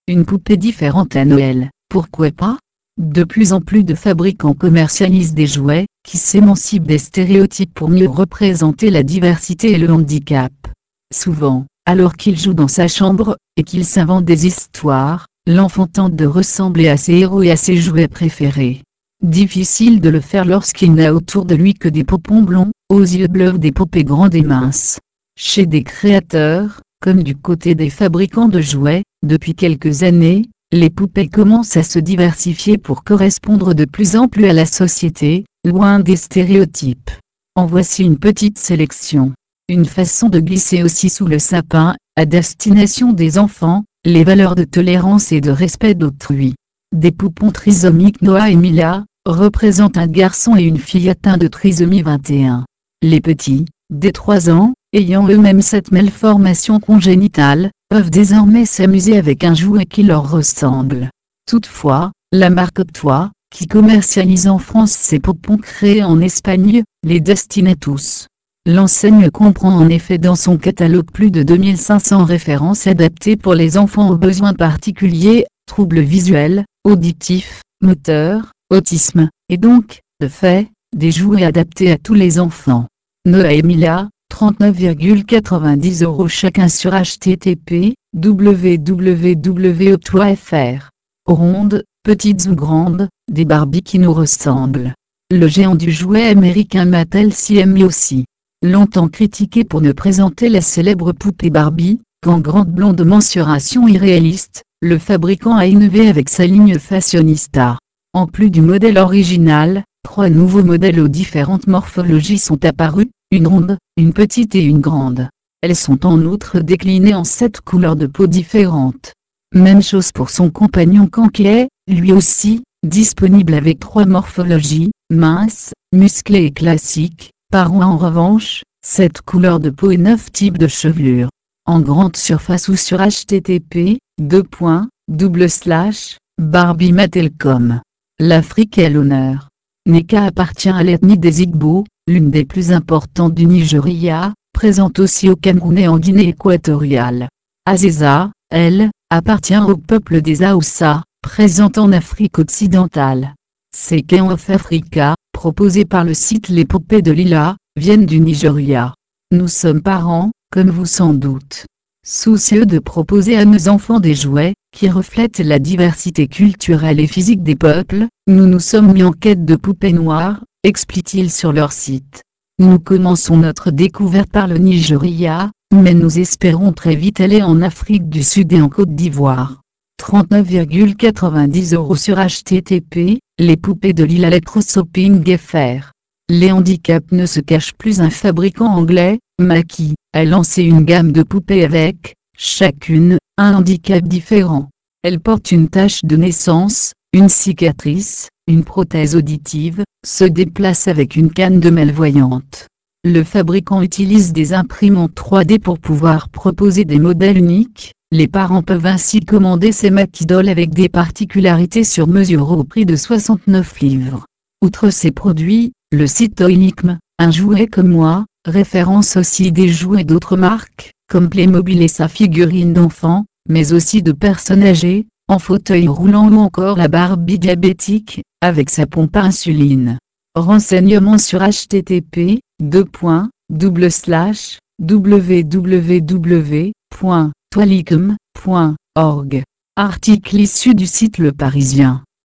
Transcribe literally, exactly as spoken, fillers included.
Une poupée différente à Noël, pourquoi pas? De plus en plus de fabricants commercialisent des jouets qui s'émancipent des stéréotypes pour mieux représenter la diversité et le handicap. Souvent, alors qu'il joue dans sa chambre, et qu'il s'invente des histoires, l'enfant tente de ressembler à ses héros et à ses jouets préférés. Difficile de le faire lorsqu'il n'a autour de lui que des poupons blonds, aux yeux bleus, des poupées grandes et minces. Chez des créateurs, comme du côté des fabricants de jouets, depuis quelques années, les poupées commencent à se diversifier pour correspondre de plus en plus à la société, loin des stéréotypes. En voici une petite sélection. Une façon de glisser aussi sous le sapin, à destination des enfants, les valeurs de tolérance et de respect d'autrui. Des poupons trisomiques Noah et Mila, représentent un garçon et une fille atteints de trisomie vingt et un. Les petits, dès trois ans, ayant eux-mêmes cette malformation congénitale, peuvent désormais s'amuser avec un jouet qui leur ressemble. Toutefois, la marque Toy, qui commercialise en France ces poupons créés en Espagne, les destine à tous. L'enseigne comprend en effet dans son catalogue plus de deux mille cinq cents références adaptées pour les enfants aux besoins particuliers, troubles visuels, auditifs, moteurs, autisme, et donc, de fait, des jouets adaptés à tous les enfants. Noah et Mila, trente-neuf virgule quatre-vingt-dix euros chacun sur h t t p w w w point toy point f r. Rondes, petites ou grandes, des Barbie qui nous ressemblent. Le géant du jouet américain Mattel s'y est mis aussi. Longtemps critiqué pour ne présenter la célèbre poupée Barbie qu'en grande blonde mensuration irréaliste, le fabricant a innové avec sa ligne fashionista. En plus du modèle original, trois nouveaux modèles aux différentes morphologies sont apparus, une ronde, une petite et une grande. Elles sont en outre déclinées en sept couleurs de peau différentes. Même chose pour son compagnon Kan qui est, lui aussi, disponible avec trois morphologies, mince, musclé et classique. Par en revanche, sept couleurs de peau et neuf types de chevelure. En grande surface ou sur h t t p deux points double slash barbie mattel point com. L'Afrique est l'honneur. Nneka appartient à l'ethnie des Igbo, l'une des plus importantes du Nigeria, présente aussi au Cameroun et en Guinée équatoriale. Aziza, elle, appartient au peuple des Hausa, présente en Afrique occidentale. Ces King of Africa, proposés par le site Les Poupées de Lila, viennent du Nigeria. Nous sommes parents, comme vous sans doute. Soucieux de proposer à nos enfants des jouets, qui reflètent la diversité culturelle et physique des peuples, nous nous sommes mis en quête de poupées noires, explique-t-il sur leur site. Nous commençons notre découverte par le Nigeria, mais nous espérons très vite aller en Afrique du Sud et en Côte d'Ivoire. trente-neuf virgule quatre-vingt-dix euros sur h t t p, les poupées de Lila Electroshopping F R. Les handicaps ne se cachent plus. Un fabricant anglais, Mackie, a lancé une gamme de poupées avec, chacune, un handicap différent. Elles portent une tache de naissance, une cicatrice, une prothèse auditive, se déplacent avec une canne de malvoyante. Le fabricant utilise des imprimantes trois D pour pouvoir proposer des modèles uniques. Les parents peuvent ainsi commander ces Mackie Dolls avec des particularités sur mesure au prix de soixante-neuf livres. Outre ces produits, le site Toynicm, un jouet comme moi, référence aussi des jouets d'autres marques, comme Playmobil et sa figurine d'enfant, mais aussi de personnes âgées, en fauteuil roulant ou encore la Barbie diabétique, avec sa pompe à insuline. Renseignements sur h t t p deux points double slash w w w point toynicm point org. Article issu du site Le Parisien.